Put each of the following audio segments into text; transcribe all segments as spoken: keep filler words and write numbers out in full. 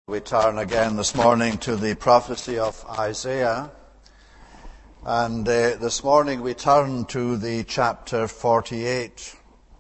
We turn again this morning to the prophecy of Isaiah, and uh, this morning we turn to the chapter forty-eight.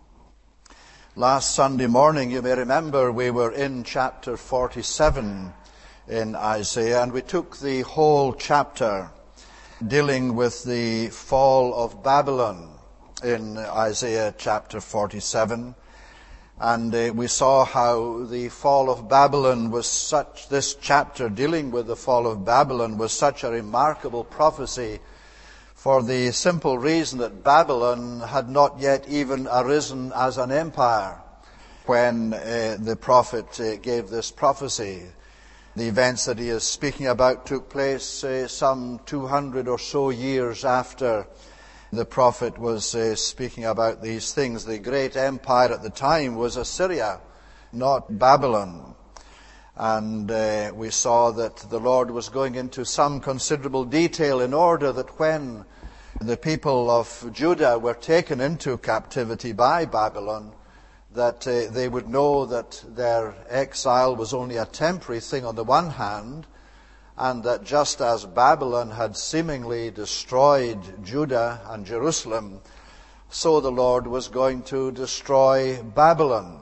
Last Sunday morning, you may remember, we were in chapter forty-seven in Isaiah, and we took the whole chapter dealing with the fall of Babylon in Isaiah chapter forty-seven. And uh, we saw how the fall of Babylon was such, this chapter dealing with the fall of Babylon was such a remarkable prophecy for the simple reason that Babylon had not yet even arisen as an empire when uh, the prophet uh, gave this prophecy. The events that he is speaking about took place uh, some two hundred or so years after the prophet was uh, speaking about these things. The great empire at the time was Assyria, not Babylon. And uh, we saw that the Lord was going into some considerable detail in order that when the people of Judah were taken into captivity by Babylon, that uh, they would know that their exile was only a temporary thing on the one hand, and that just as Babylon had seemingly destroyed Judah and Jerusalem, so the Lord was going to destroy Babylon.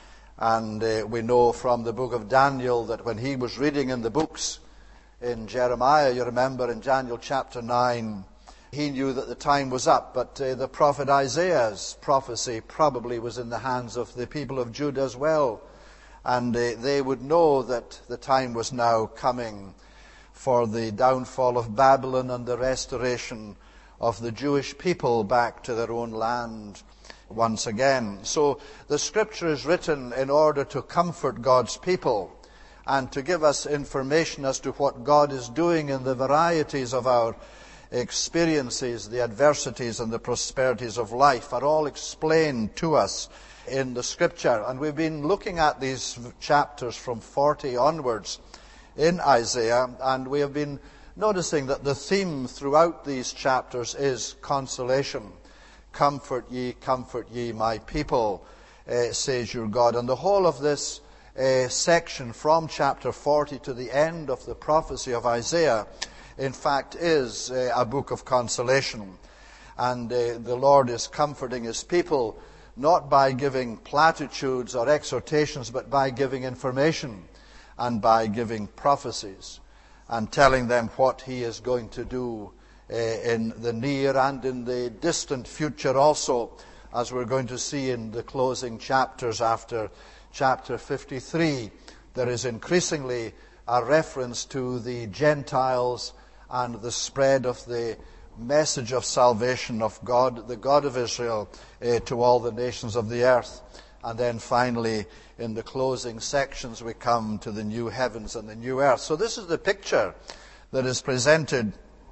And uh, we know from the book of Daniel that when he was reading in the books in Jeremiah, you remember in Daniel chapter nine, he knew that the time was up, but uh, the prophet Isaiah's prophecy probably was in the hands of the people of Judah as well. And uh, they would know that the time was now coming for the downfall of Babylon and the restoration of the Jewish people back to their own land once again. So the scripture is written in order to comfort God's people and to give us information as to what God is doing in the varieties of our experiences. The adversities and the prosperities of life are all explained to us in the scripture. And we've been looking at these chapters from forty onwards in Isaiah, and we have been noticing that the theme throughout these chapters is consolation. Comfort ye, comfort ye, my people, uh, says your God. And the whole of this uh, section from chapter forty to the end of the prophecy of Isaiah, in fact, is uh, a book of consolation. And uh, the Lord is comforting his people not by giving platitudes or exhortations, but by giving information and by giving prophecies and telling them what he is going to do uh, in the near and in the distant future also, as we're going to see in the closing chapters after chapter fifty-three. There is increasingly a reference to the Gentiles and the spread of the message of salvation of God, the God of Israel, uh, to all the nations of the earth. And then finally, in the closing sections, we come to the new heavens and the new earth. So this is the picture that is presented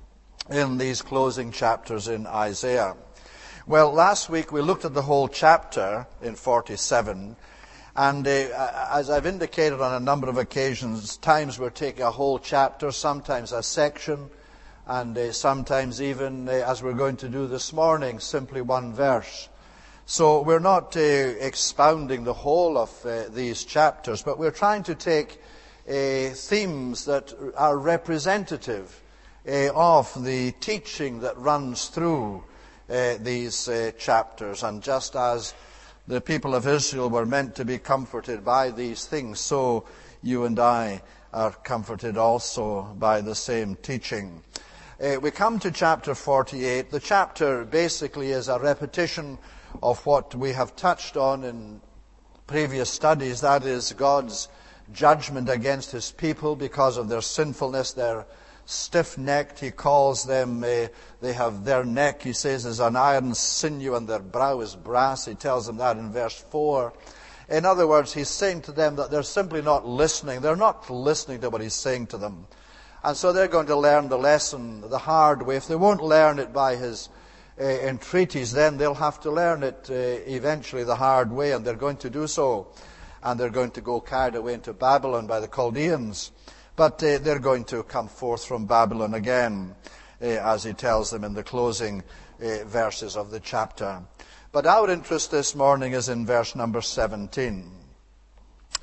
in these closing chapters in Isaiah. Well, last week we looked at the whole chapter in forty-seven. And uh, as I've indicated on a number of occasions, times we're taking a whole chapter, sometimes a section, and uh, sometimes even, uh, as we're going to do this morning, simply one verse. So we're not uh, expounding the whole of uh, these chapters, but we're trying to take uh, themes that are representative uh, of the teaching that runs through uh, these uh, chapters. And just as the people of Israel were meant to be comforted by these things, so you and I are comforted also by the same teaching. Uh, we come to chapter forty-eight. The chapter basically is a repetition of what we have touched on in previous studies. That is God's judgment against his people because of their sinfulness. They're stiff-necked. He calls them, uh, they have their neck, he says, is an iron sinew and their brow is brass. He tells them that in verse four. In other words, he's saying to them that they're simply not listening. They're not listening to what he's saying to them. And so they're going to learn the lesson the hard way. If they won't learn it by his uh, entreaties, then they'll have to learn it uh, eventually the hard way, and they're going to do so. And they're going to go carried away into Babylon by the Chaldeans. But uh, they're going to come forth from Babylon again, uh, as he tells them in the closing uh, verses of the chapter. But our interest this morning is in verse number seventeen.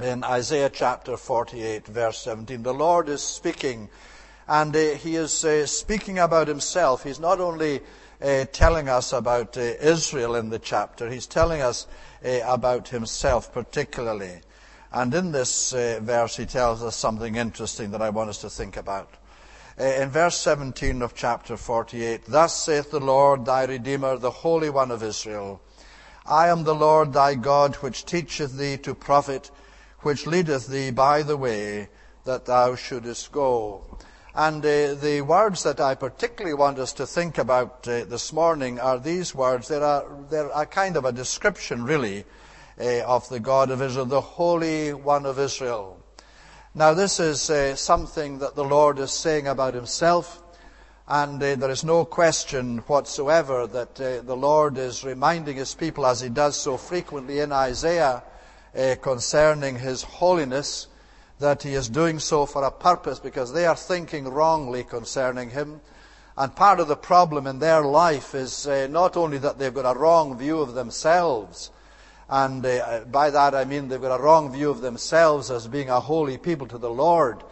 in Isaiah chapter forty-eight, verse seventeen. The Lord is speaking, and uh, he is uh, speaking about himself. He's not only uh, telling us about uh, Israel in the chapter, he's telling us uh, about himself particularly. And in this uh, verse he tells us something interesting that I want us to think about. Uh, in verse seventeen of chapter forty-eight, "Thus saith the Lord thy Redeemer, the Holy One of Israel, I am the Lord thy God, which teacheth thee to profit, which leadeth thee by the way that thou shouldest go." And uh, the words that I particularly want us to think about uh, this morning are these words. They're a, they're a kind of a description, really, uh, of the God of Israel, the Holy One of Israel. Now, this is uh, something that the Lord is saying about himself, and uh, there is no question whatsoever that uh, the Lord is reminding his people, as he does so frequently in Isaiah, uh, concerning his holiness, that he is doing so for a purpose, because they are thinking wrongly concerning him. And part of the problem in their life is uh, not only that they've got a wrong view of themselves, and uh, by that I mean they've got a wrong view of themselves as being a holy people to the Lord.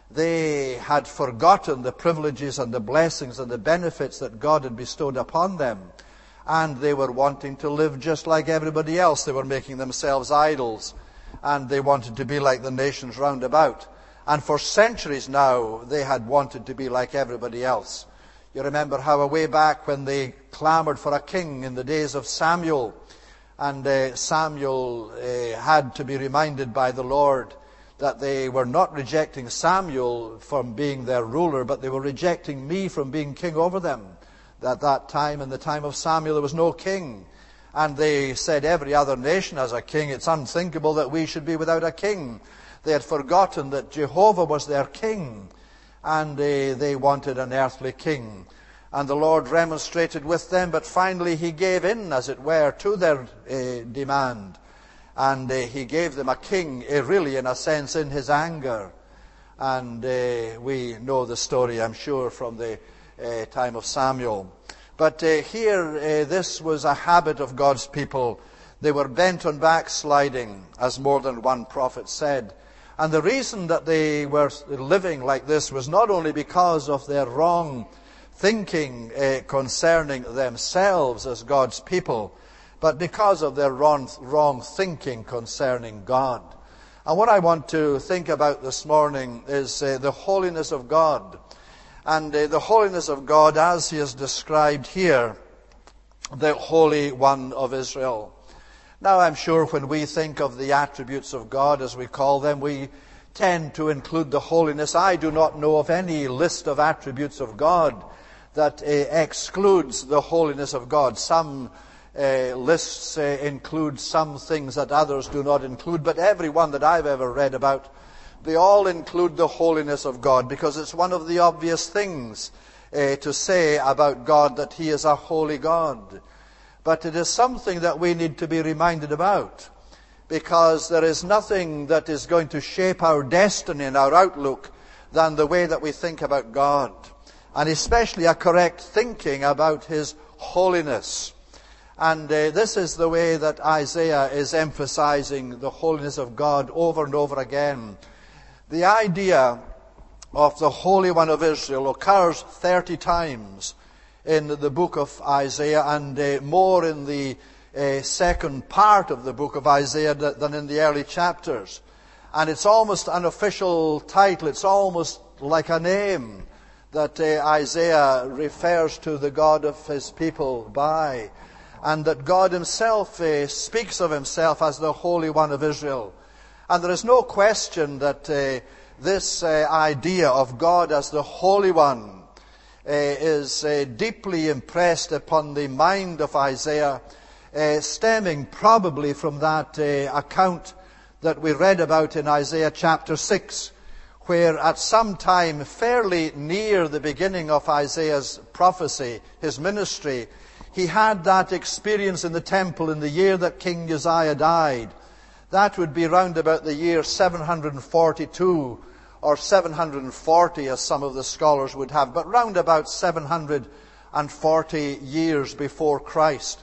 They had forgotten the privileges and the blessings and the benefits that God had bestowed upon them. And they were wanting to live just like everybody else. They were making themselves idols. And they wanted to be like the nations round about. And for centuries now, they had wanted to be like everybody else. You remember how way back when they clamored for a king in the days of Samuel, and uh, Samuel uh, had to be reminded by the Lord that they were not rejecting Samuel from being their ruler, but they were rejecting me from being king over them. At that time, in the time of Samuel, there was no king. And they said every other nation has a king. It's unthinkable that we should be without a king. They had forgotten that Jehovah was their king, and uh, they wanted an earthly king. And the Lord remonstrated with them, but finally he gave in, as it were, to their uh, demand. And uh, he gave them a king, uh, really, in a sense, in his anger. And uh, we know the story, I'm sure, from the uh, time of Samuel. But uh, here, uh, this was a habit of God's people. They were bent on backsliding, as more than one prophet said. And the reason that they were living like this was not only because of their wrong thinking uh, concerning themselves as God's people, but because of their wrong, wrong thinking concerning God. And what I want to think about this morning is uh, the holiness of God. And uh, the holiness of God as he is described here, the Holy One of Israel. Now, I'm sure when we think of the attributes of God, as we call them, we tend to include the holiness. I do not know of any list of attributes of God that uh, excludes the holiness of God. Some uh, lists uh, include some things that others do not include, but every one that I've ever read about, they all include the holiness of God, because it's one of the obvious things uh, to say about God, that he is a holy God. But it is something that we need to be reminded about, because there is nothing that is going to shape our destiny and our outlook than the way that we think about God, and especially a correct thinking about his holiness. And uh, this is the way that Isaiah is emphasizing the holiness of God over and over again. The idea of the Holy One of Israel occurs thirty times in the book of Isaiah, and uh, more in the uh, second part of the book of Isaiah than in the early chapters. And it's almost an official title. It's almost like a name that uh, Isaiah refers to the God of his people by, and that God himself uh, speaks of himself as the Holy One of Israel. And there is no question that uh, this uh, idea of God as the Holy One uh, is uh, deeply impressed upon the mind of Isaiah, uh, stemming probably from that uh, account that we read about in Isaiah chapter six, where at some time fairly near the beginning of Isaiah's prophecy, his ministry, he had that experience in the temple in the year that King Uzziah died. That would be round about the year seven hundred forty-two, or seven hundred forty, as some of the scholars would have, but round about seven hundred forty years before Christ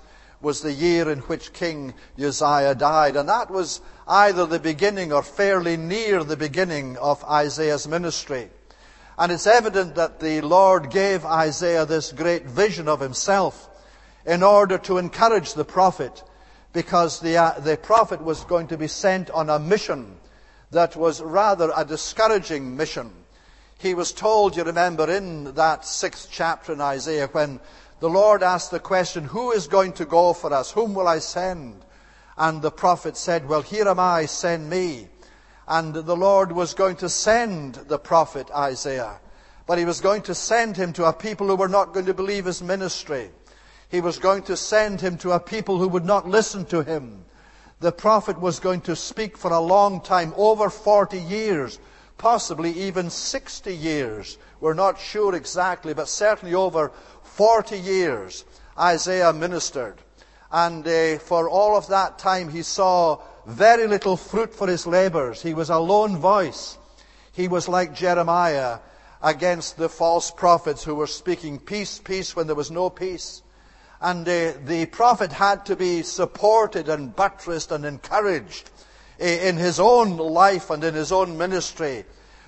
was the year in which King Uzziah died. And that was either the beginning or fairly near the beginning of Isaiah's ministry. And it's evident that the Lord gave Isaiah this great vision of himself in order to encourage the prophet, because the, uh, the prophet was going to be sent on a mission that was rather a discouraging mission. He was told, you remember, in that sixth chapter in Isaiah, when the Lord asked the question, who is going to go for us? Whom will I send? And the prophet said, well, here am I, send me. And the Lord was going to send the prophet Isaiah, but he was going to send him to a people who were not going to believe his ministry. He was going to send him to a people who would not listen to him. The prophet was going to speak for a long time, over forty years, possibly even sixty years. We're not sure exactly, but certainly over forty years Isaiah ministered. And uh, for all of that time he saw very little fruit for his labors. He was a lone voice. He was like Jeremiah against the false prophets who were speaking peace, peace when there was no peace. And uh, the prophet had to be supported and buttressed and encouraged uh, in his own life and in his own ministry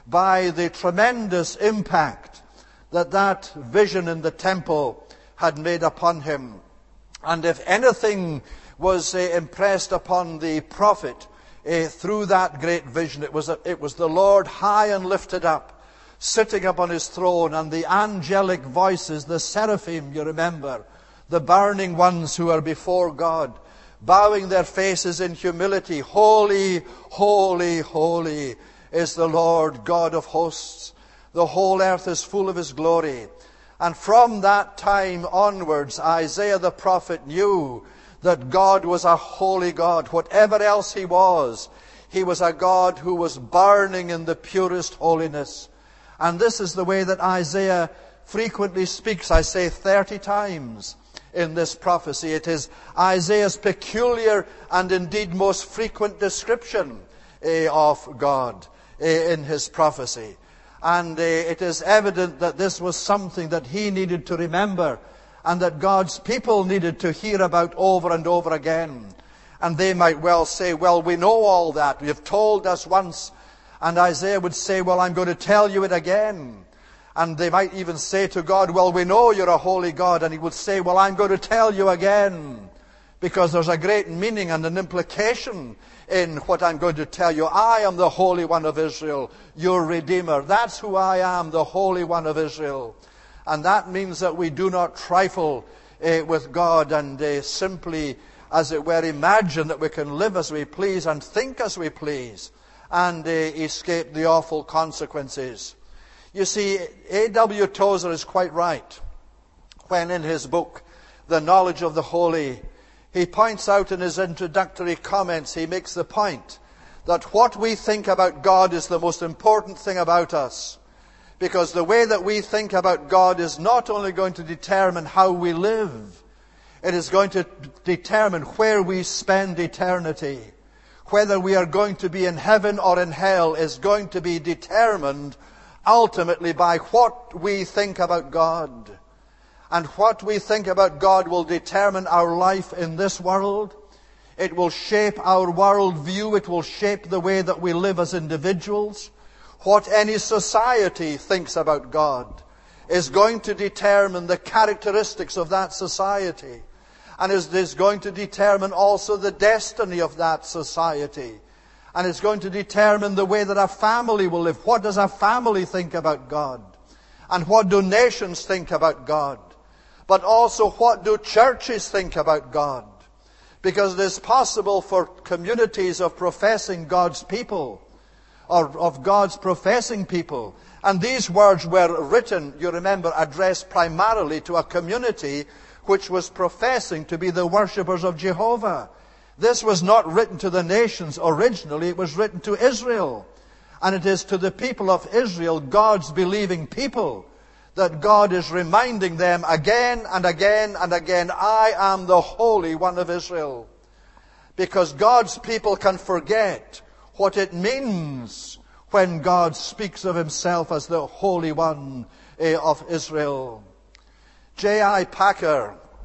by the tremendous impact that that vision in the temple had made upon him. And if anything was uh, impressed upon the prophet uh, through that great vision, it was, a, it was the Lord high and lifted up, sitting upon his throne, and the angelic voices, the seraphim, you remember, the burning ones who are before God, bowing their faces in humility. Holy, holy, holy is the Lord God of hosts. The whole earth is full of his glory. And from that time onwards, Isaiah the prophet knew that God was a holy God. Whatever else he was, he was a God who was burning in the purest holiness. And this is the way that Isaiah frequently speaks, I say thirty times in this prophecy. It is Isaiah's peculiar and indeed most frequent description uh, of God uh, in his prophecy. And uh, it is evident that this was something that he needed to remember and that God's people needed to hear about over and over again. And they might well say, well, we know all that. You've told us once. And Isaiah would say, well, I'm going to tell you it again. And they might even say to God, well, we know you're a holy God. And he would say, well, I'm going to tell you again. Because there's a great meaning and an implication in what I'm going to tell you. I am the Holy One of Israel, your Redeemer. That's who I am, the Holy One of Israel. And that means that we do not trifle uh, with God and uh, simply, as it were, imagine that we can live as we please and think as we please and uh, escape the awful consequences. You see, A W Tozer is quite right when in his book, The Knowledge of the Holy, he points out in his introductory comments, he makes the point that what we think about God is the most important thing about us. Because the way that we think about God is not only going to determine how we live, it is going to determine where we spend eternity. Whether we are going to be in heaven or in hell is going to be determined ultimately by what we think about God. And what we think about God will determine our life in this world. It will shape our world view. It will shape the way that we live as individuals. What any society thinks about God is going to determine the characteristics of that society. And is, is going to determine also the destiny of that society. And it's going to determine the way that a family will live. What does a family think about God? And what do nations think about God? But also, what do churches think about God? Because it is possible for communities of professing God's people, or of God's professing people, and these words were written, you remember, addressed primarily to a community which was professing to be the worshippers of Jehovah. This was not written to the nations originally, it was written to Israel. And it is to the people of Israel, God's believing people, that God is reminding them again and again and again, I am the Holy One of Israel. Because God's people can forget what it means when God speaks of himself as the Holy One of Israel. J I Packer,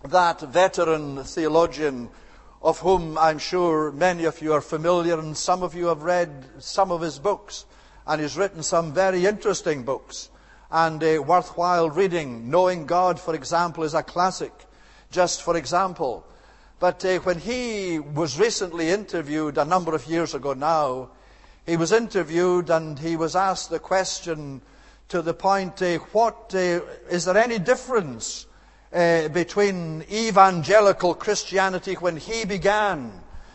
that veteran theologian of whom I'm sure many of you are familiar, and some of you have read some of his books, and he's written some very interesting books and uh, worthwhile reading. Knowing God, for example, is a classic, just for example. But uh, when he was recently interviewed, a number of years ago now, he was interviewed and he was asked the question to the point, uh, what, uh, is there any difference uh, between evangelical Christianity when he began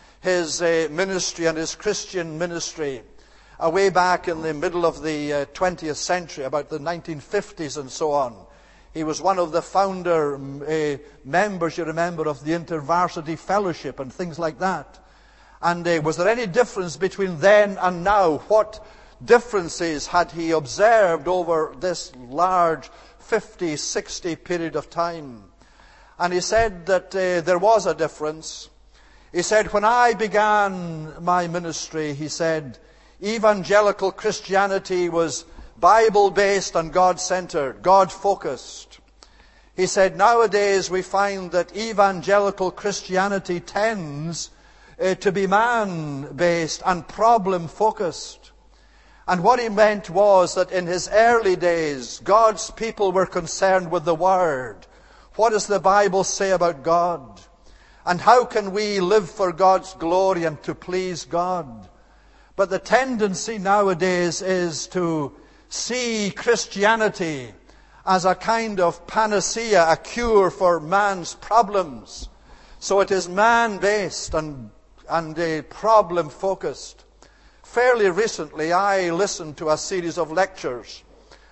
his uh, ministry and his Christian ministry uh, way back in the middle of the uh, twentieth century, about the nineteen fifties and so on. He was one of the founder uh, members, you remember, of the InterVarsity Fellowship and things like that. And uh, was there any difference between then and now? What differences had he observed over this large fifty, sixty period of time? And he said that uh, there was a difference. He said, when I began my ministry, he said, evangelical Christianity was Bible-based and God-centered, God-focused. He said, nowadays we find that evangelical Christianity tends uh, to be man-based and problem-focused. And what he meant was that in his early days, God's people were concerned with the Word. What does the Bible say about God? And how can we live for God's glory and to please God? But the tendency nowadays is to see Christianity as a kind of panacea, a cure for man's problems. So it is man-based and, and uh, problem-focused. Fairly recently, I listened to a series of lectures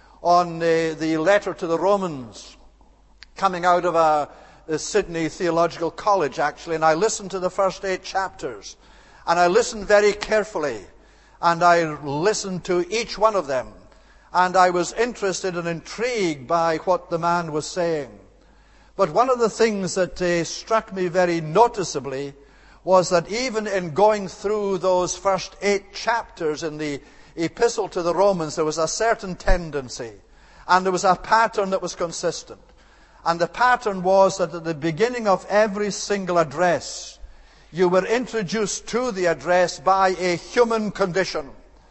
on uh, the letter to the Romans, coming out of a, a Sydney Theological College, actually, and I listened to the first eight chapters, and I listened very carefully, and I listened to each one of them, and I was interested and intrigued by what the man was saying. But one of the things that uh, struck me very noticeably was that even in going through those first eight chapters in the Epistle to the Romans, there was a certain tendency, and there was a pattern that was consistent. And the pattern was that at the beginning of every single address, you were introduced to the address by a human condition.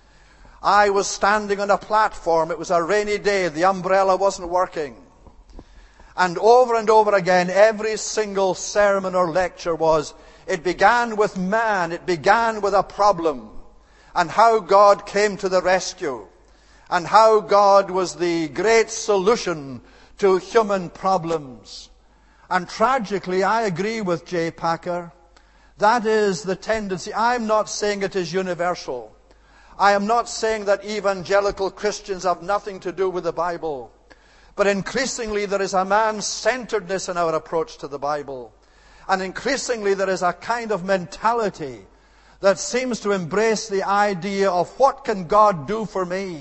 I was standing on a platform. It was a rainy day. The umbrella wasn't working. And over and over again, every single sermon or lecture was, it began with man. It began with a problem. And how God came to the rescue. And how God was the great solution to human problems. And tragically, I agree with J. Packer. That is the tendency. I'm not saying it is universal. I am not saying that evangelical Christians have nothing to do with the Bible. But increasingly there is a man-centeredness in our approach to the Bible. And increasingly there is a kind of mentality that seems to embrace the idea of what can God do for me,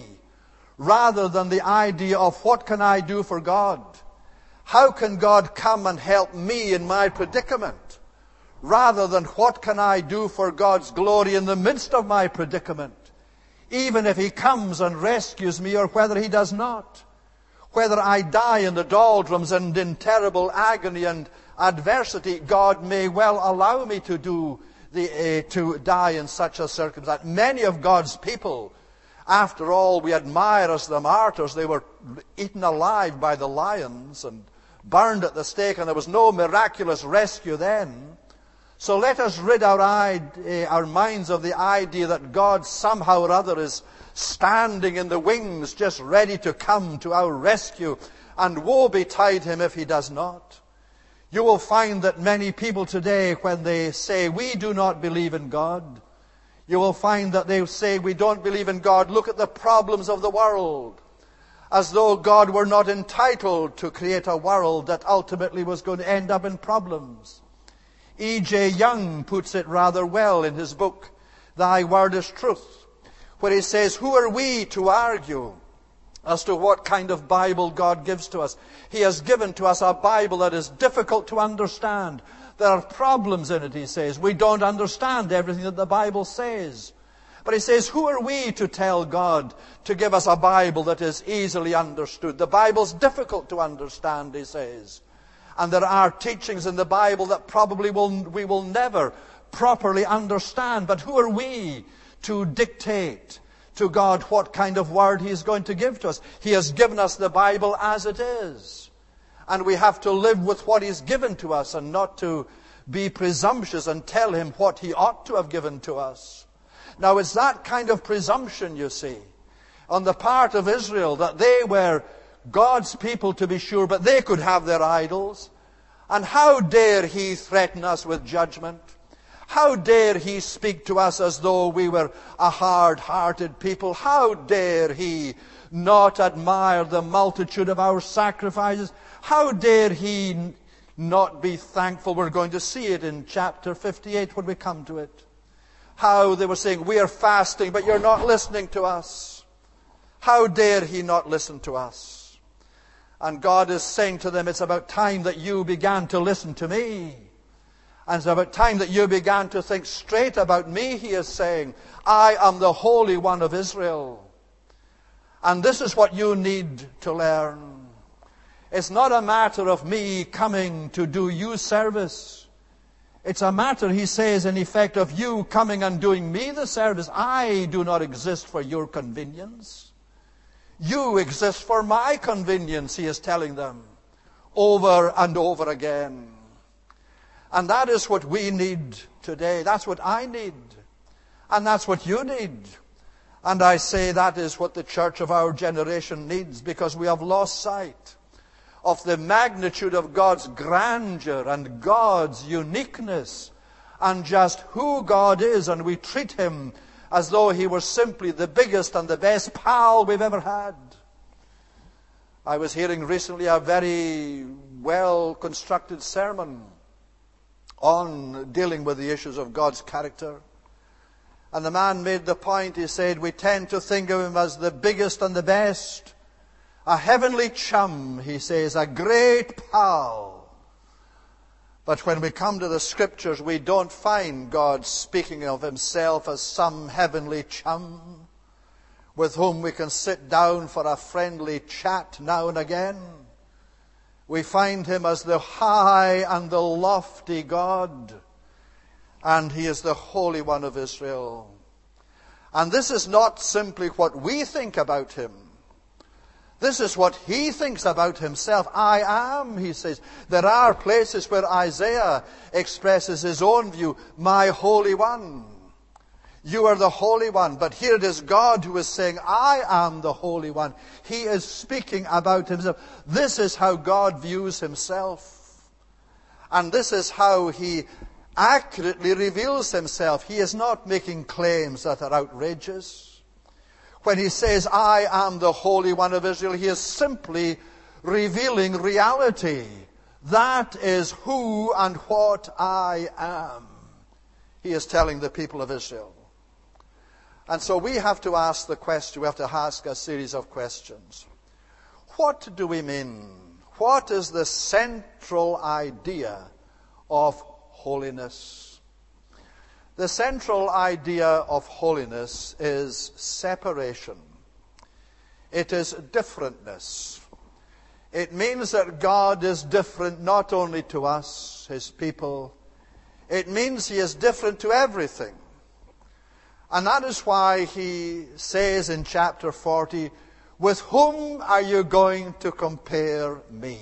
rather than the idea of what can I do for God. How can God come and help me in my predicament, rather than what can I do for God's glory in the midst of my predicament, even if He comes and rescues me or whether He does not. Whether I die in the doldrums and in terrible agony and adversity, God may well allow me to do the, uh, to die in such a circumstance. Many of God's people, after all, we admire as the martyrs. They were eaten alive by the lions and burned at the stake, and there was no miraculous rescue then. So let us rid our, uh, our minds of the idea that God somehow or other is standing in the wings, just ready to come to our rescue, and woe betide him if He does not. You will find that many people today, when they say, we do not believe in God, you will find that they say, we don't believe in God. Look at the problems of the world. As though God were not entitled to create a world that ultimately was going to end up in problems. E J Young puts it rather well in his book, Thy Word is Truth, where he says, who are we to argue as to what kind of Bible God gives to us? He has given to us a Bible that is difficult to understand. There are problems in it, he says. We don't understand everything that the Bible says. But he says, who are we to tell God to give us a Bible that is easily understood? The Bible's difficult to understand, he says. And there are teachings in the Bible that probably will, we will never properly understand. But who are we to dictate to God what kind of word He is going to give to us? He has given us the Bible as it is. And we have to live with what He's given to us and not to be presumptuous and tell Him what He ought to have given to us. Now it's that kind of presumption, you see, on the part of Israel, that they were God's people to be sure, but they could have their idols. And how dare He threaten us with judgment? How dare He speak to us as though we were a hard-hearted people? How dare He not admire the multitude of our sacrifices? How dare He not be thankful? We're going to see it in chapter fifty-eight when we come to it. How they were saying, we are fasting, but you're not listening to us. How dare He not listen to us? And God is saying to them, it's about time that you began to listen to me. And it's about time that you began to think straight about me, He is saying. I am the Holy One of Israel. And this is what you need to learn. It's not a matter of me coming to do you service. It's a matter, He says, in effect, of you coming and doing me the service. I do not exist for your convenience. You exist for my convenience, He is telling them, over and over again. And that is what we need today. That's what I need. And that's what you need. And I say that is what the church of our generation needs, because we have lost sight of the magnitude of God's grandeur and God's uniqueness and just who God is. And we treat Him as though He were simply the biggest and the best pal we've ever had. I was hearing recently a very well-constructed sermon on dealing with the issues of God's character. And the man made the point, he said, we tend to think of Him as the biggest and the best, a heavenly chum, he says, a great pal. But when we come to the Scriptures, we don't find God speaking of Himself as some heavenly chum with whom we can sit down for a friendly chat now and again. We find Him as the high and the lofty God, and He is the Holy One of Israel. And this is not simply what we think about Him. This is what He thinks about Himself. I am, He says. There are places where Isaiah expresses his own view, my Holy One. You are the Holy One. But here it is God who is saying, I am the Holy One. He is speaking about Himself. This is how God views Himself. And this is how He accurately reveals Himself. He is not making claims that are outrageous. When He says, I am the Holy One of Israel, He is simply revealing reality. That is who and what I am. He is telling the people of Israel. And so we have to ask the question, we have to ask a series of questions. What do we mean? What is the central idea of holiness? The central idea of holiness is separation. It is differentness. It means that God is different not only to us, His people. It means He is different to everything. And that is why He says in chapter forty, with whom are you going to compare me?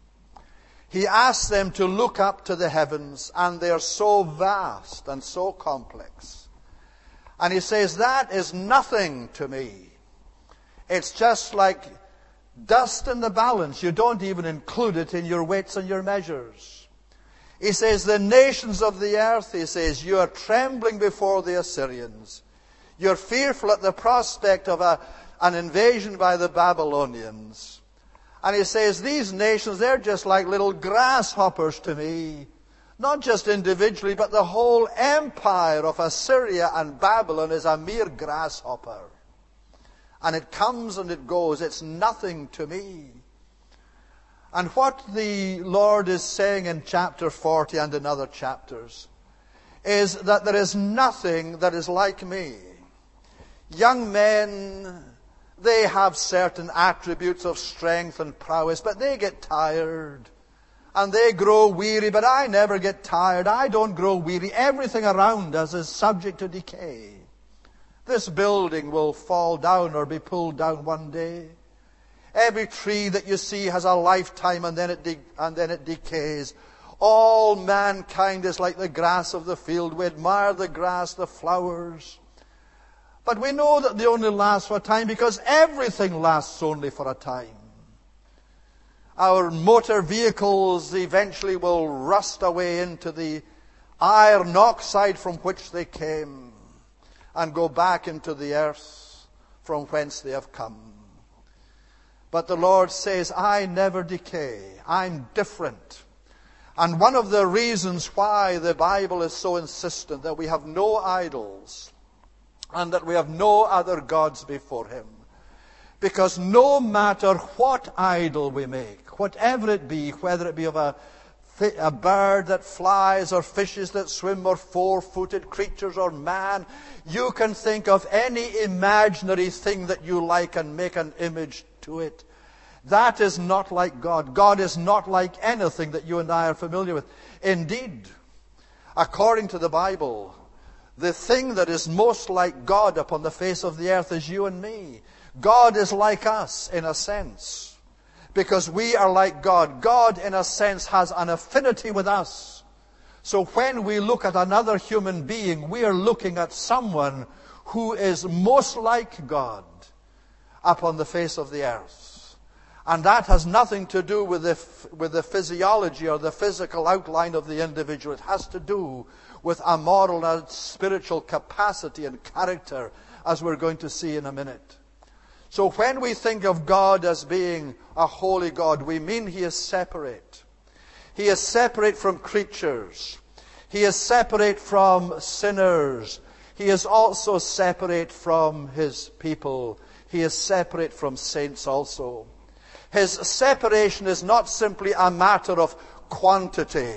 He asks them to look up to the heavens, and they are so vast and so complex. And He says, that is nothing to me. It's just like dust in the balance. You don't even include it in your weights and your measures. He says, the nations of the earth, He says, you are trembling before the Assyrians. You're fearful at the prospect of a, an invasion by the Babylonians. And He says, these nations, they're just like little grasshoppers to me. Not just individually, but the whole empire of Assyria and Babylon is a mere grasshopper. And it comes and it goes. It's nothing to me. And what the Lord is saying in chapter forty and in other chapters is that there is nothing that is like me. Young men, they have certain attributes of strength and prowess, but they get tired and they grow weary, but I never get tired. I don't grow weary. Everything around us is subject to decay. This building will fall down or be pulled down one day. Every tree that you see has a lifetime, and then it de- and then it decays. All mankind is like the grass of the field. We admire the grass, the flowers. But we know that they only last for a time, because everything lasts only for a time. Our motor vehicles eventually will rust away into the iron oxide from which they came, and go back into the earth from whence they have come. But the Lord says, I never decay. I'm different. And one of the reasons why the Bible is so insistent that we have no idols and that we have no other gods before Him, because no matter what idol we make, whatever it be, whether it be of a, a bird that flies or fishes that swim or four-footed creatures or man, you can think of any imaginary thing that you like and make an image to it. That is not like God. God is not like anything that you and I are familiar with. Indeed, according to the Bible, the thing that is most like God upon the face of the earth is you and me. God is like us in a sense, because we are like God. God, in a sense, has an affinity with us. So when we look at another human being, we are looking at someone who is most like God upon the face of the earth. And that has nothing to do with the, with the physiology or the physical outline of the individual. It has to do with a moral and spiritual capacity and character, as we're going to see in a minute. So when we think of God as being a holy God, we mean He is separate. He is separate from creatures. He is separate from sinners. He is also separate from His people. He is separate from saints also. His separation is not simply a matter of quantity,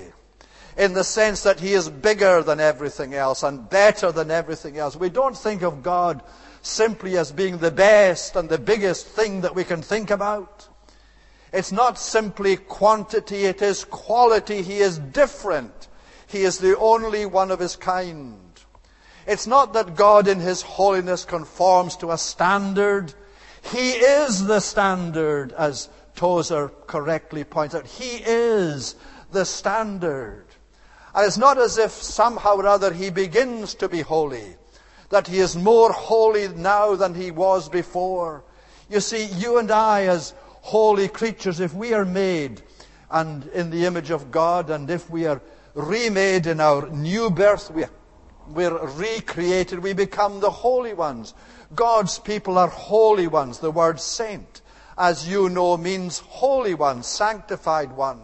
in the sense that He is bigger than everything else and better than everything else. We don't think of God simply as being the best and the biggest thing that we can think about. It's not simply quantity, it is quality. He is different. He is the only one of His kind. It's not that God in His holiness conforms to a standard. He is the standard, as Tozer correctly points out. He is the standard. And it's not as if somehow or other He begins to be holy, that He is more holy now than He was before. You see, you and I, as holy creatures, if we are made and in the image of God, and if we are remade in our new birth, we, we're recreated, we become the holy ones. God's people are holy ones. The word saint, as you know, means holy one, sanctified one.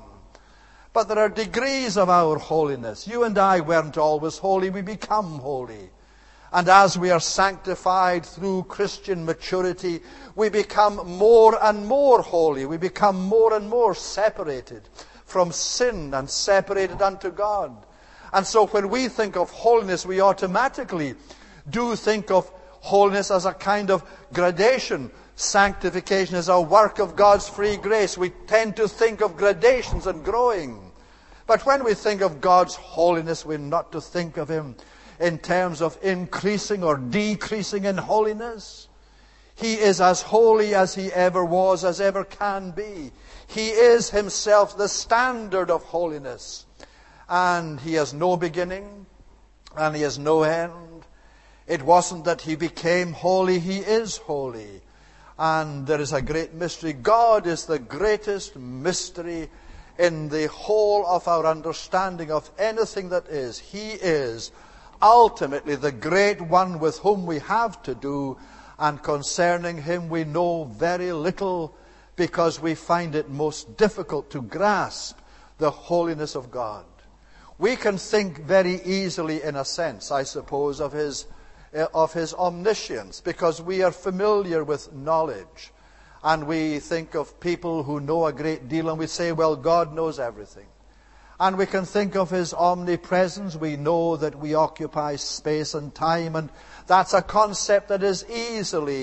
But there are degrees of our holiness. You and I weren't always holy. We become holy. And as we are sanctified through Christian maturity, we become more and more holy. We become more and more separated from sin and separated unto God. And so when we think of holiness, we automatically do think of holiness as a kind of gradation. Sanctification is a work of God's free grace. We tend to think of gradations and growing. But when we think of God's holiness, we're not to think of Him in terms of increasing or decreasing in holiness. He is as holy as He ever was, as ever can be. He is Himself the standard of holiness. And He has no beginning, and He has no end. It wasn't that He became holy. He is holy. And there is a great mystery. God is the greatest mystery in the whole of our understanding of anything that is. He is ultimately the great one with whom we have to do, and concerning Him we know very little, because we find it most difficult to grasp the holiness of God. We can think very easily, in a sense, I suppose, of His of His omniscience, because we are familiar with knowledge. And we think of people who know a great deal, and we say, well, God knows everything. And we can think of His omnipresence. We know that we occupy space and time, and that's a concept that is easily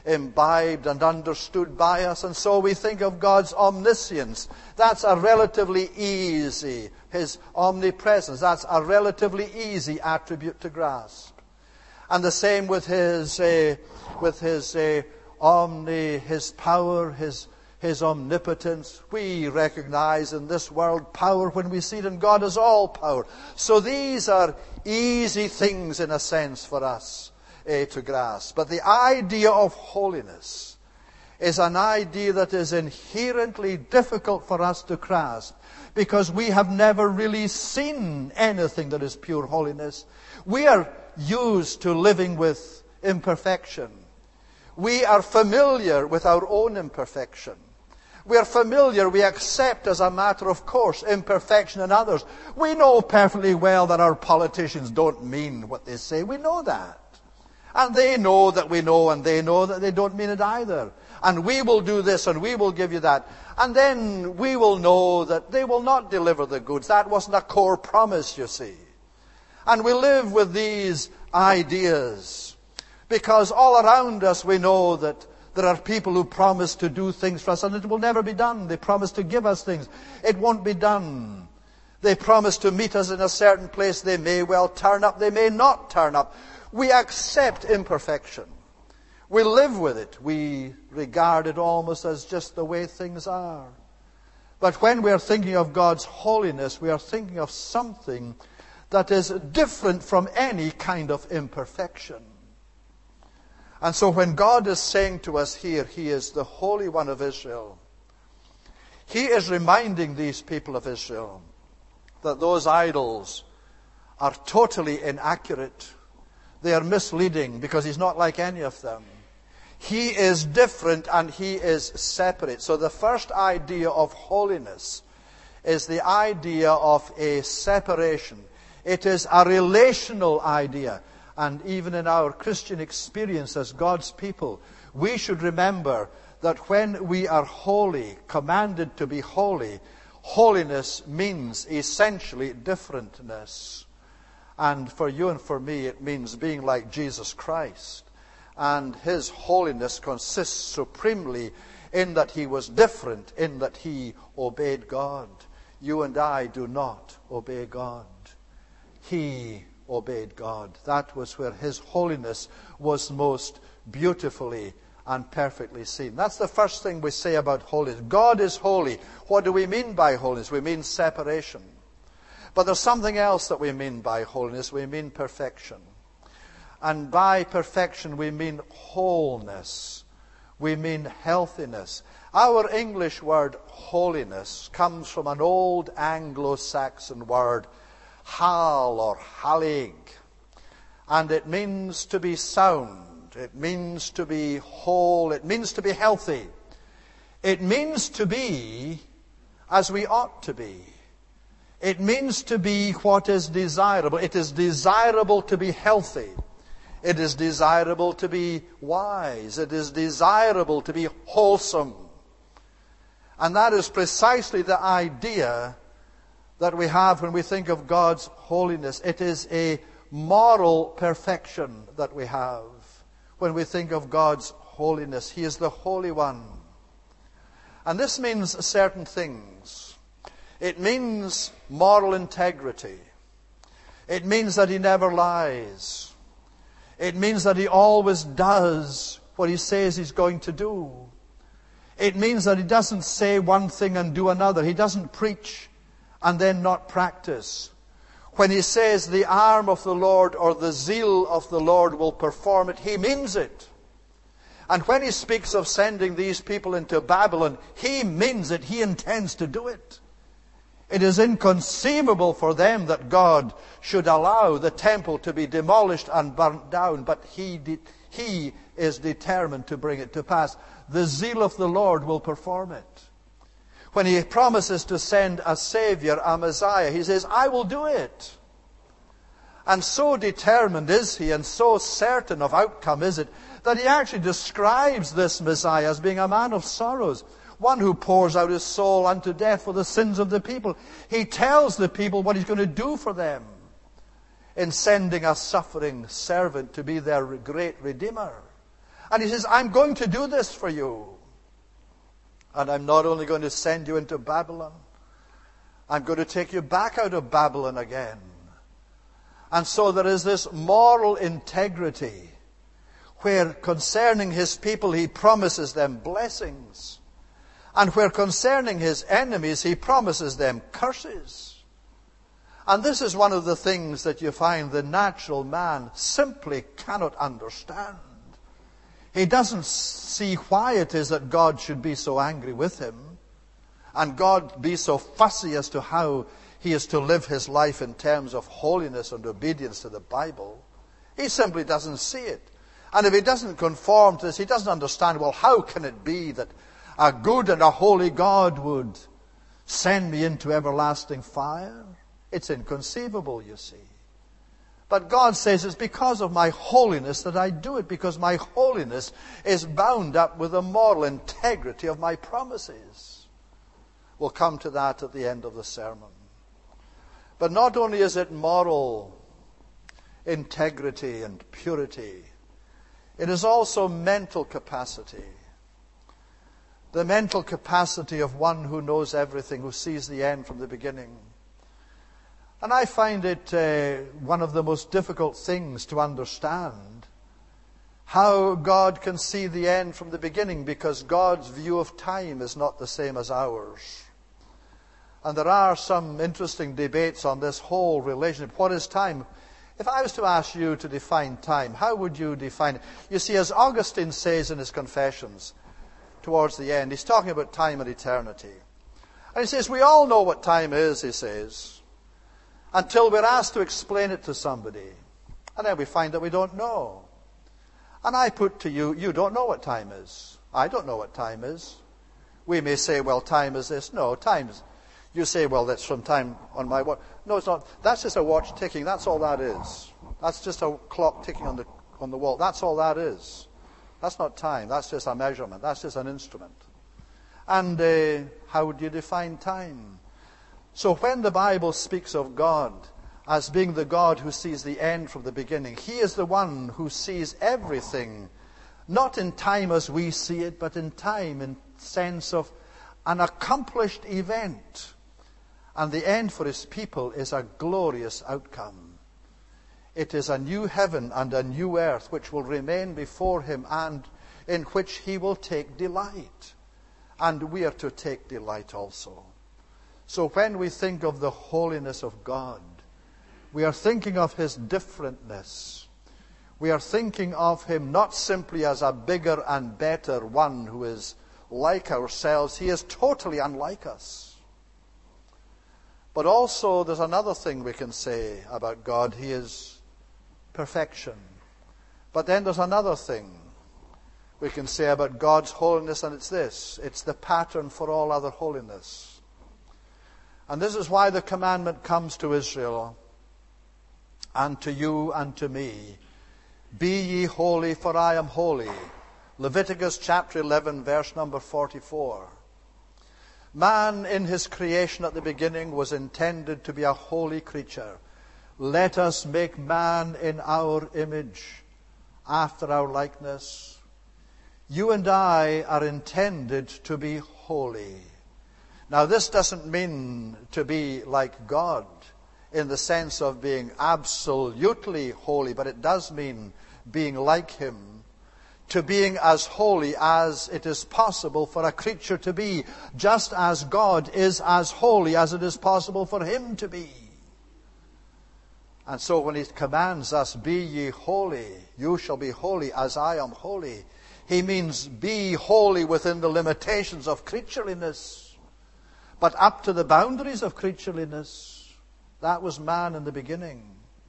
imbibed and understood by us. And so we think of God's omniscience. That's a relatively easy, His omnipresence. That's a relatively easy attribute to grasp. And the same with His, uh, with His uh, omni, His power, His His omnipotence. We recognize in this world power when we see it in God as all power. So these are easy things in a sense for us uh, to grasp. But the idea of holiness is an idea that is inherently difficult for us to grasp because we have never really seen anything that is pure holiness. We are used to living with imperfection. We are familiar with our own imperfection. We are familiar, we accept as a matter of course imperfection in others. We know perfectly well that our politicians don't mean what they say. We know that. And they know that we know, and they know that they don't mean it either. And we will do this, and we will give you that. And then we will know that they will not deliver the goods. That wasn't a core promise, you see. And we live with these ideas because all around us we know that there are people who promise to do things for us, and it will never be done. They promise to give us things. It won't be done. They promise to meet us in a certain place. They may well turn up. They may not turn up. We accept imperfection. We live with it. We regard it almost as just the way things are. But when we are thinking of God's holiness, we are thinking of something that is different from any kind of imperfection. And so when God is saying to us here, He is the Holy One of Israel, He is reminding these people of Israel that those idols are totally inaccurate. They are misleading because He's not like any of them. He is different and He is separate. So the first idea of holiness is the idea of a separation. It is a relational idea. And even in our Christian experience as God's people, we should remember that when we are holy, commanded to be holy, holiness means essentially differentness. And for you and for me, it means being like Jesus Christ. And His holiness consists supremely in that He was different, in that He obeyed God. You and I do not obey God. He obeyed God. That was where His holiness was most beautifully and perfectly seen. That's the first thing we say about holiness. God is holy. What do we mean by holiness? We mean separation. But there's something else that we mean by holiness. We mean perfection. And by perfection we mean wholeness. We mean healthiness. Our English word holiness comes from an old Anglo-Saxon word, hal or halig. And it means to be sound. It means to be whole. It means to be healthy. It means to be as we ought to be. It means to be what is desirable. It is desirable to be healthy. It is desirable to be wise. It is desirable to be wholesome. And that is precisely the idea that we have when we think of God's holiness. It is a moral perfection that we have when we think of God's holiness. He is the Holy One. And this means certain things. It means moral integrity. It means that He never lies. It means that He always does what He says He's going to do. It means that He doesn't say one thing and do another. He doesn't preach and then not practice. When He says the arm of the Lord or the zeal of the Lord will perform it, He means it. And when He speaks of sending these people into Babylon, He means it. He intends to do it. It is inconceivable for them that God should allow the temple to be demolished and burnt down, but He de- He is determined to bring it to pass. The zeal of the Lord will perform it. When He promises to send a Savior, a Messiah, He says, I will do it. And so determined is He, and so certain of outcome is it, that He actually describes this Messiah as being a man of sorrows, one who pours out his soul unto death for the sins of the people. He tells the people what He's going to do for them in sending a suffering servant to be their great Redeemer. And he says, I'm going to do this for you. And I'm not only going to send you into Babylon, I'm going to take you back out of Babylon again. And so there is this moral integrity where concerning his people he promises them blessings, and where concerning his enemies he promises them curses. And this is one of the things that you find the natural man simply cannot understand. He doesn't see why it is that God should be so angry with him, and God be so fussy as to how he is to live his life in terms of holiness and obedience to the Bible. He simply doesn't see it. And if he doesn't conform to this, he doesn't understand, well, how can it be that a good and a holy God would send me into everlasting fire? It's inconceivable, you see. But God says it's because of my holiness that I do it, because my holiness is bound up with the moral integrity of my promises. We'll come to that at the end of the sermon. But not only is it moral integrity and purity, it is also mental capacity. The mental capacity of one who knows everything, who sees the end from the beginning. And I find it uh, one of the most difficult things to understand how God can see the end from the beginning, because God's view of time is not the same as ours. And there are some interesting debates on this whole relationship. What is time? If I was to ask you to define time, how would you define it? You see, as Augustine says in his Confessions, towards the end, he's talking about time and eternity. And he says, we all know what time is, he says, until we're asked to explain it to somebody. And then we find that we don't know. And I put to you, you don't know what time is. I don't know what time is. We may say, well, time is this. No, time is... You say, well, that's from time on my watch. No, it's not. That's just a watch ticking. That's all that is. That's just a clock ticking on the on the wall. That's all that is. That's not time. That's just a measurement. That's just an instrument. And uh, how would you define time? So when the Bible speaks of God as being the God who sees the end from the beginning, he is the one who sees everything, not in time as we see it, but in time in sense of an accomplished event. And the end for his people is a glorious outcome. It is a new heaven and a new earth which will remain before him and in which he will take delight. And we are to take delight also. So when we think of the holiness of God, we are thinking of his differentness. We are thinking of him not simply as a bigger and better one who is like ourselves. He is totally unlike us. But also there's another thing we can say about God. He is perfection. But then there's another thing we can say about God's holiness, and it's this. It's the pattern for all other holiness. And this is why the commandment comes to Israel and to you and to me. Be ye holy, for I am holy. Leviticus chapter eleven, verse number forty-four. Man in his creation at the beginning was intended to be a holy creature. Let us make man in our image, after our likeness. You and I are intended to be holy. Now this doesn't mean to be like God in the sense of being absolutely holy, but it does mean being like him. To being as holy as it is possible for a creature to be, just as God is as holy as it is possible for him to be. And so when he commands us, be ye holy, you shall be holy as I am holy, he means be holy within the limitations of creatureliness, but up to the boundaries of creatureliness. That was man in the beginning.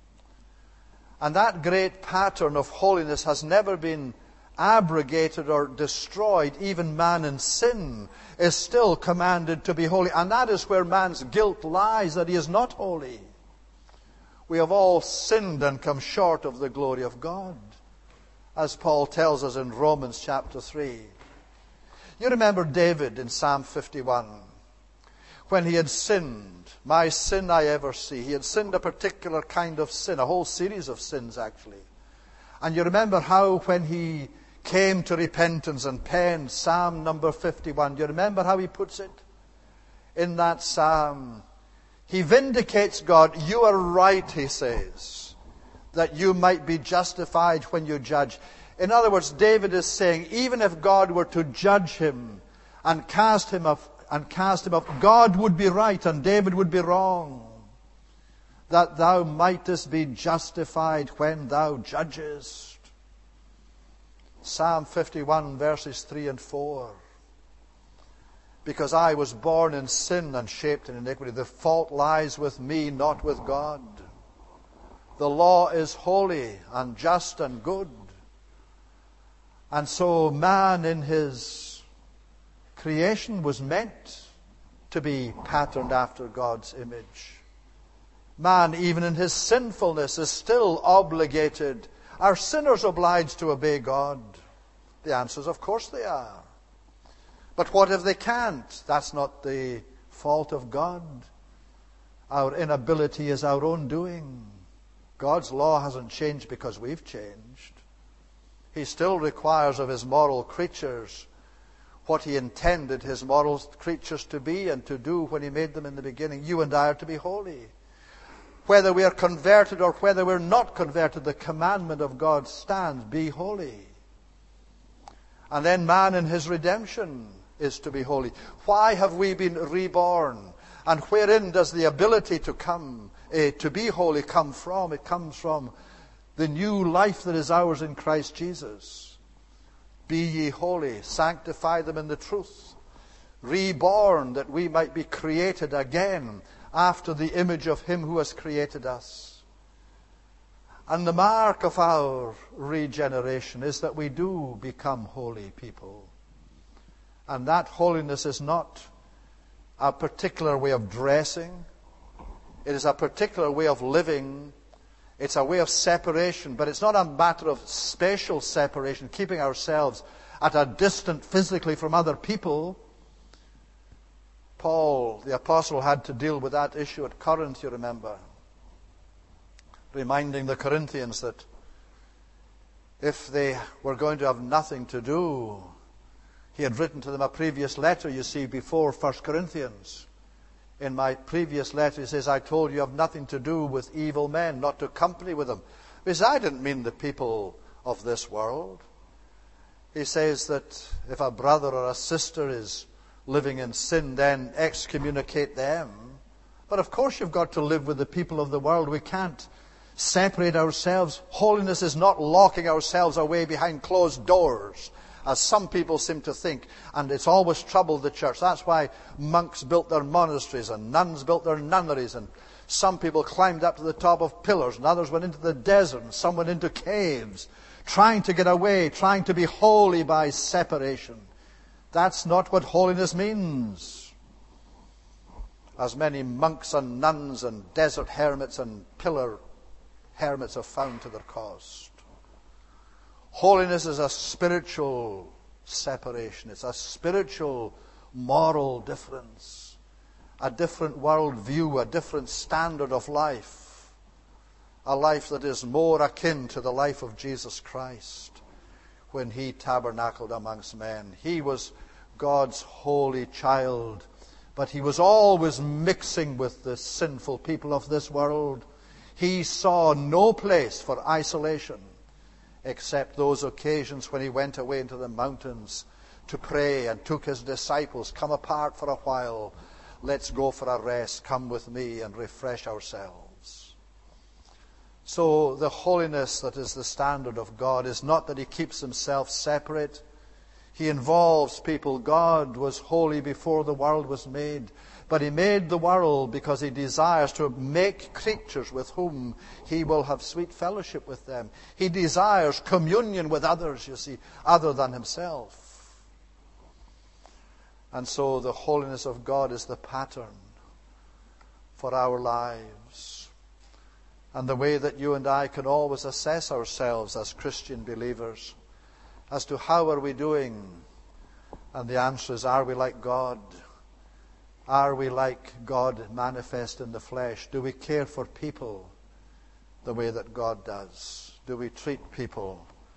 And that great pattern of holiness has never been abrogated or destroyed. Even man in sin is still commanded to be holy. And that is where man's guilt lies, that he is not holy. We have all sinned and come short of the glory of God, as Paul tells us in Romans chapter three. You remember David in Psalm fifty-one, when he had sinned. My sin I ever see. He had sinned a particular kind of sin, a whole series of sins actually. And you remember how when he came to repentance and penned Psalm number fifty-one. Do you remember how he puts it? In that psalm, he vindicates God. You are right, he says, that you might be justified when you judge. In other words, David is saying, even if God were to judge him and cast him off, and cast him off, God would be right and David would be wrong. That thou mightest be justified when thou judgest. Psalm fifty-one, verses three and four. Because I was born in sin and shaped in iniquity. The fault lies with me, not with God. The law is holy and just and good. And so man in his creation was meant to be patterned after God's image. Man, even in his sinfulness, is still obligated. Are sinners obliged to obey God? The answer is, of course they are. But what if they can't? That's not the fault of God. Our inability is our own doing. God's law hasn't changed because we've changed. He still requires of his moral creatures what he intended his moral creatures to be and to do when he made them in the beginning. You and I are to be holy. Whether we are converted or whether we're not converted, the commandment of God stands, be holy. And then man in his redemption is to be holy. Why have we been reborn? And wherein does the ability to come, eh, to be holy come from? It comes from the new life that is ours in Christ Jesus. Be ye holy, sanctify them in the truth. Reborn, that we might be created again after the image of him who has created us. And the mark of our regeneration is that we do become holy people. And that holiness is not a particular way of dressing. It is a particular way of living. It's a way of separation, but it's not a matter of spatial separation, keeping ourselves at a distance physically from other people. Paul, the apostle, had to deal with that issue at Corinth, you remember, reminding the Corinthians that if they were going to have nothing to do, he had written to them a previous letter, you see, before First Corinthians. In my previous letter, he says, I told you have nothing to do with evil men, not to company with them. Because I didn't mean the people of this world. He says that if a brother or a sister is living in sin, then excommunicate them. But of course you've got to live with the people of the world. We can't separate ourselves. Holiness is not locking ourselves away behind closed doors, as some people seem to think, and it's always troubled the church. That's why monks built their monasteries and nuns built their nunneries, and some people climbed up to the top of pillars, and others went into the desert, and some went into caves, trying to get away, trying to be holy by separation. That's not what holiness means. As many monks and nuns and desert hermits and pillar hermits have found to their cost. Holiness is a spiritual separation. It's a spiritual moral difference. A different world view, a different standard of life. A life that is more akin to the life of Jesus Christ when he tabernacled amongst men. He was God's holy child, but he was always mixing with the sinful people of this world. He saw no place for isolation, except those occasions when he went away into the mountains to pray and took his disciples, come apart for a while, let's go for a rest, come with me and refresh ourselves. So the holiness that is the standard of God is not that he keeps himself separate. He involves people. God was holy before the world was made. But he made the world because he desires to make creatures with whom he will have sweet fellowship with them. He desires communion with others, you see, other than himself. And so the holiness of God is the pattern for our lives. And the way that you and I can always assess ourselves as Christian believers as to how are we doing. And the answer is, are we like God? Are we like God manifest in the flesh? Do we care for people the way that God does? Do we treat people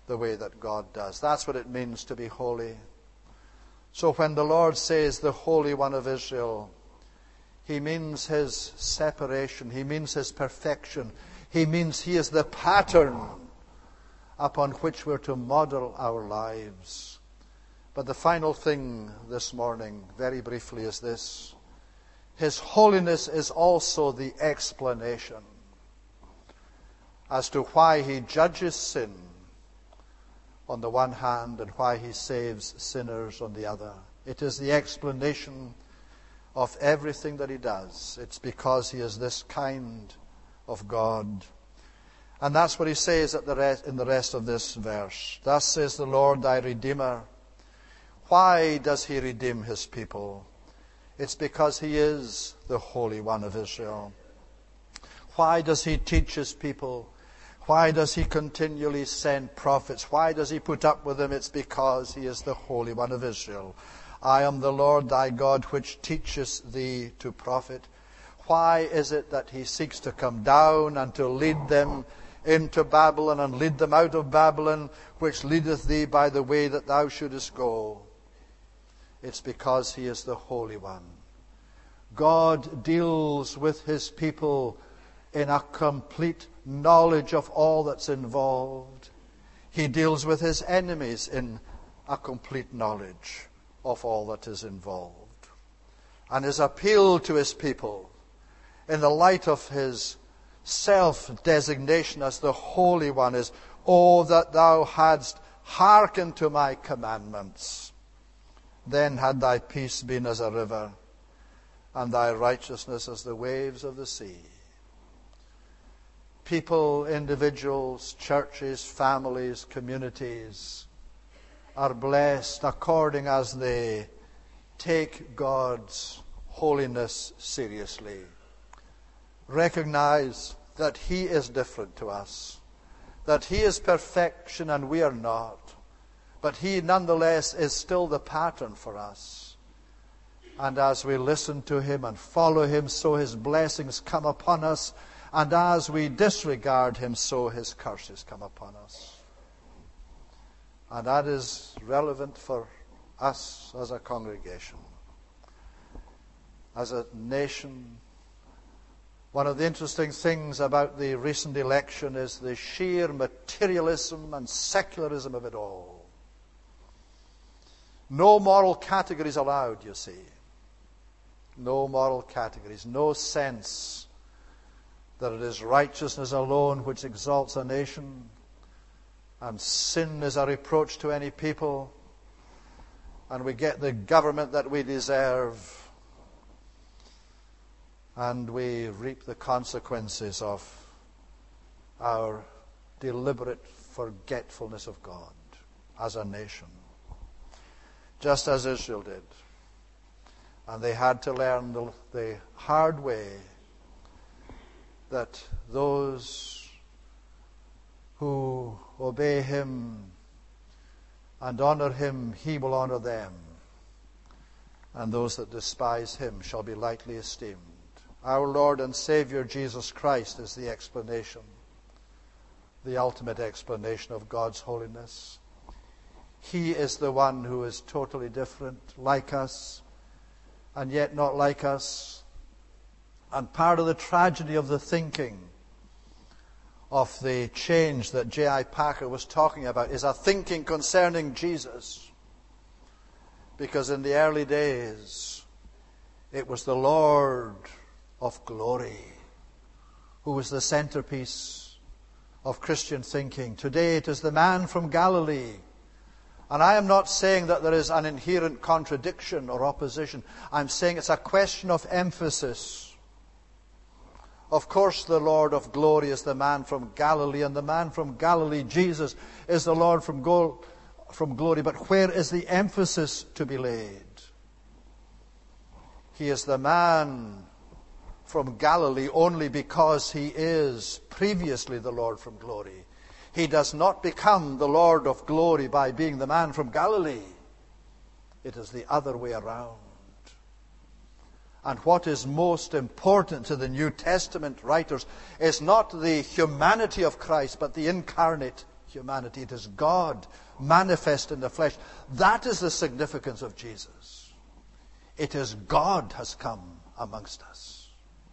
the way that God does. That's what it means to be holy. So when the Lord says the Holy One of Israel, He means His separation. He means His perfection. He means He is the pattern upon which we're to model our lives. But the final thing this morning, very briefly, is this. His holiness is also the explanation as to why He judges sin on the one hand and why He saves sinners on the other. It is the explanation of everything that He does. It's because He is this kind of God. And that's what He says at the rest, in the rest of this verse. Thus says the Lord thy Redeemer. Why does He redeem His people? It's because He is the Holy One of Israel. Why does He teach His people? Why does He continually send prophets? Why does He put up with them? It's because He is the Holy One of Israel. I am the Lord thy God, which teacheth thee to profit. Why is it that He seeks to come down and to lead them into Babylon and lead them out of Babylon, which leadeth thee by the way that thou shouldest go? It's because He is the Holy One. God deals with His people in a complete knowledge of all that's involved. He deals with His enemies in a complete knowledge of all that is involved. And His appeal to His people in the light of His self-designation as the Holy One is, "Oh, that thou hadst hearkened to my commandments. Then had thy peace been as a river, and thy righteousness as the waves of the sea." People, individuals, churches, families, communities are blessed according as they take God's holiness seriously. Recognize that He is different to us, that He is perfection and we are not, but He nonetheless is still the pattern for us. And as we listen to Him and follow Him, so His blessings come upon us, and as we disregard Him, so His curses come upon us. And that is relevant for us as a congregation, as a nation. One of the interesting things about the recent election is the sheer materialism and secularism of it all. No moral categories allowed, you see. No moral categories. No sense that it is righteousness alone which exalts a nation, and sin is a reproach to any people, and we get the government that we deserve, and we reap the consequences of our deliberate forgetfulness of God as a nation, just as Israel did. And they had to learn the, the hard way that those who obey Him and honor Him, He will honor them, and those that despise Him shall be lightly esteemed. Our Lord and Savior Jesus Christ is the explanation, the ultimate explanation of God's holiness. He is the one who is totally different, like us, and yet not like us. And part of the tragedy of the thinking of the change that J I Packer was talking about is a thinking concerning Jesus. Because in the early days, it was the Lord of glory who was the centerpiece of Christian thinking. Today it is the man from Galilee. And I am not saying that there is an inherent contradiction or opposition. I'm saying it's a question of emphasis. Of course, the Lord of glory is the man from Galilee, and the man from Galilee, Jesus, is the Lord from, go- from glory. But where is the emphasis to be laid? He is the man from Galilee only because he is previously the Lord from glory. He does not become the Lord of glory by being the man from Galilee. It is the other way around. And what is most important to the New Testament writers is not the humanity of Christ, but the incarnate humanity. It is God manifest in the flesh. That is the significance of Jesus. It is God has come amongst us.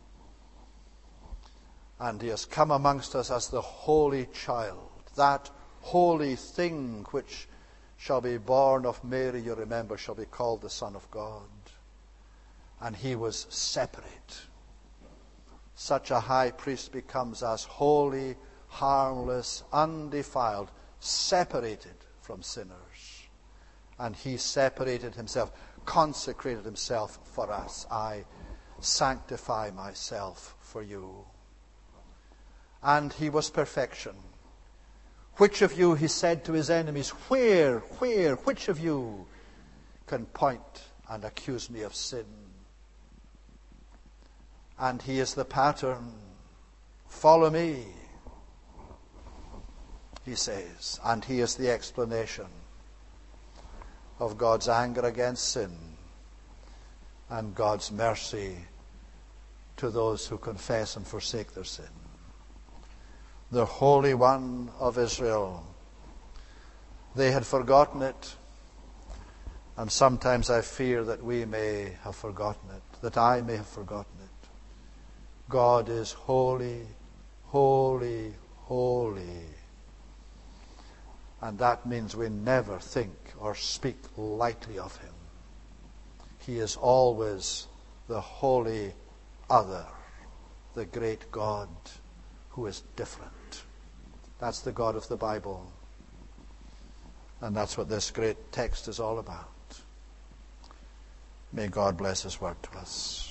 And he has come amongst us as the holy child, that holy thing which shall be born of Mary, you remember, shall be called the Son of God. And he was separate. Such a high priest becomes as holy, harmless, undefiled, separated from sinners. And he separated himself, consecrated himself for us. I sanctify myself for you. And he was perfection. Which of you, he said to his enemies, where, where, which of you can point and accuse me of sin? And he is the pattern. Follow me, he says. And he is the explanation of God's anger against sin and God's mercy to those who confess and forsake their sin. The Holy One of Israel. They had forgotten it, and sometimes I fear that we may have forgotten it, that I may have forgotten it. God is holy, holy, holy. And that means we never think or speak lightly of him. He is always the holy other, the great God who is different. That's the God of the Bible. And that's what this great text is all about. May God bless his word to us.